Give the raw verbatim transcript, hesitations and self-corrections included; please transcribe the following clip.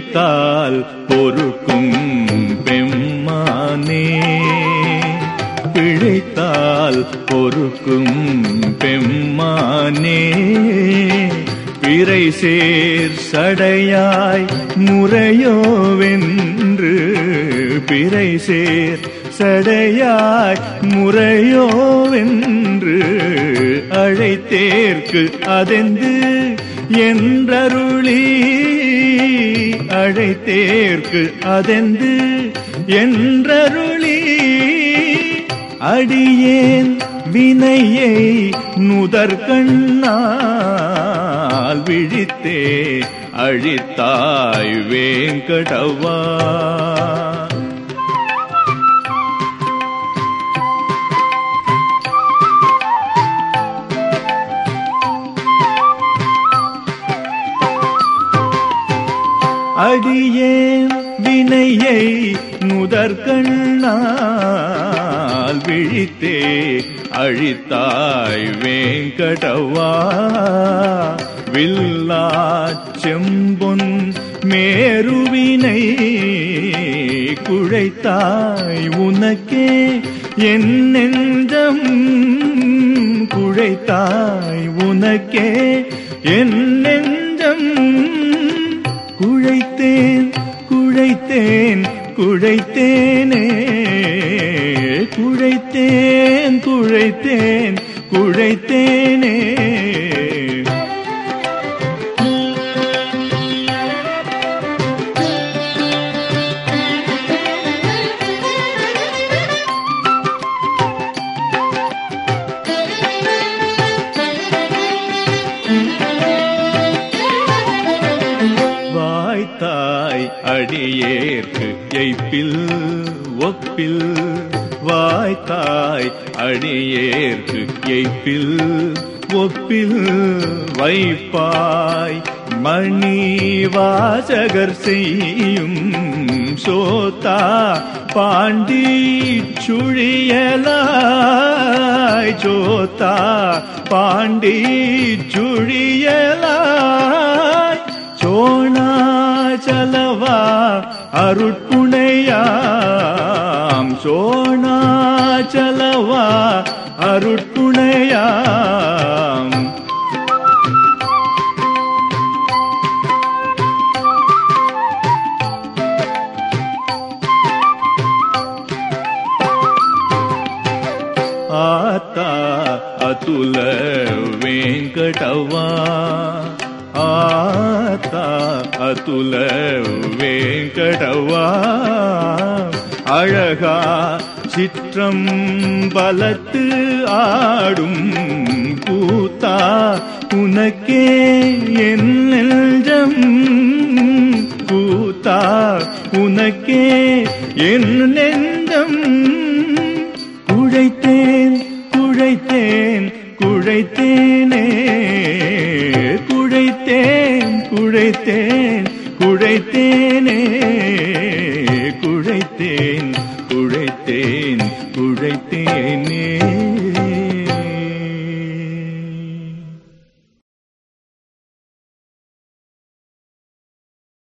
பிழைத்தால் பொறுக்கும் பெம்மானே, பிழைத்தால் பொறுக்கும் பெம்மானே, பிறை சேர் சடையாய் முறையோவென்று, பிறை சேர் சடையாய் முறையோவென்று அழைத்தேற்கு அதெந்து என்றருளி, அழைத்தேற்கு அதெந்து என்றருளி, அடியேன் வினையை நுதற்கண்ணால் விழித்தே அழித்தாய் வேங்கடவா. அடியேன் வினையை நுதற்கண்ணால் விழித்தே அழித்தாய் வேங்கடவா. வில்லாச் செம்பொன் மேருவினை குழைத்தாய் உனக்கே என் நெஞ்சம், குழைத்தாய் உனக்கே என் நெஞ்சம், குழைத்தேன் குழைத்தேன் குழைத்தேனே, குழைத்தேன் குழைத்தேன் குழைத்தேனே. வாய்த்தாய் அடியேற்கு எய்ப்பில் ஒப்பில், வாய்த்தாய் அடியேற்கு எய்ப்பில் ஒப்பில், வைப்பாய் மணி வாசகர் செய்யும் சோத்தா பாண்டி சுழியலாய், சோத்தா பாண்டி சுழியலாய், சோணாச்சலவா அருட்புணையாம், சோணாச்சலவா அருட்புணையாம். ஆத்தா அதுல வேங்கடவா, ஆத்தா அதுல வேங்கடவா. அழகா சிற்றம் பலத்து ஆடும் கூத்தா உனக்கே என் நெஞ்சம், கூத்தா உனக்கே என் நெஞ்சம், குழைத்தேன் குழைத்தேன் குழைத்தேனே, குழைத்தேன் குழைத்தேன் குழைத்தேனே, குழைத்தேன் குழைத்தேன் குழைத்தேன்.